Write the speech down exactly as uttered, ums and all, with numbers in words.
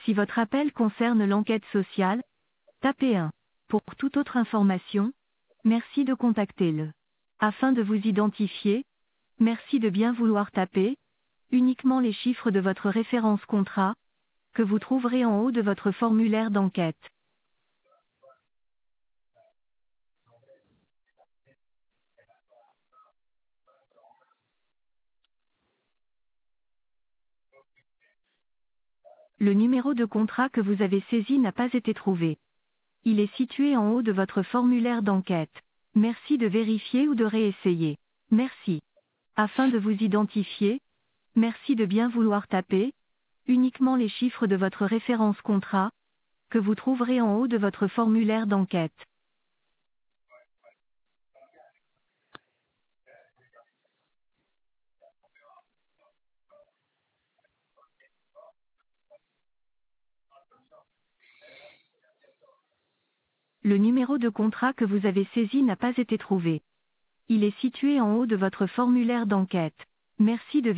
Si votre appel concerne l'enquête sociale, tapez un. Pour toute autre information, merci de contacter le. Afin de vous identifier, merci de bien vouloir taper uniquement les chiffres de votre référence contrat, que vous trouverez en haut de votre formulaire d'enquête. Le numéro de contrat que vous avez saisi n'a pas été trouvé. Il est situé en haut de votre formulaire d'enquête. Merci de vérifier ou de réessayer. Merci. Afin de vous identifier, merci de bien vouloir taper uniquement les chiffres de votre référence contrat, que vous trouverez en haut de votre formulaire d'enquête. Le numéro de contrat que vous avez saisi n'a pas été trouvé. Il est situé en haut de votre formulaire d'enquête. Merci de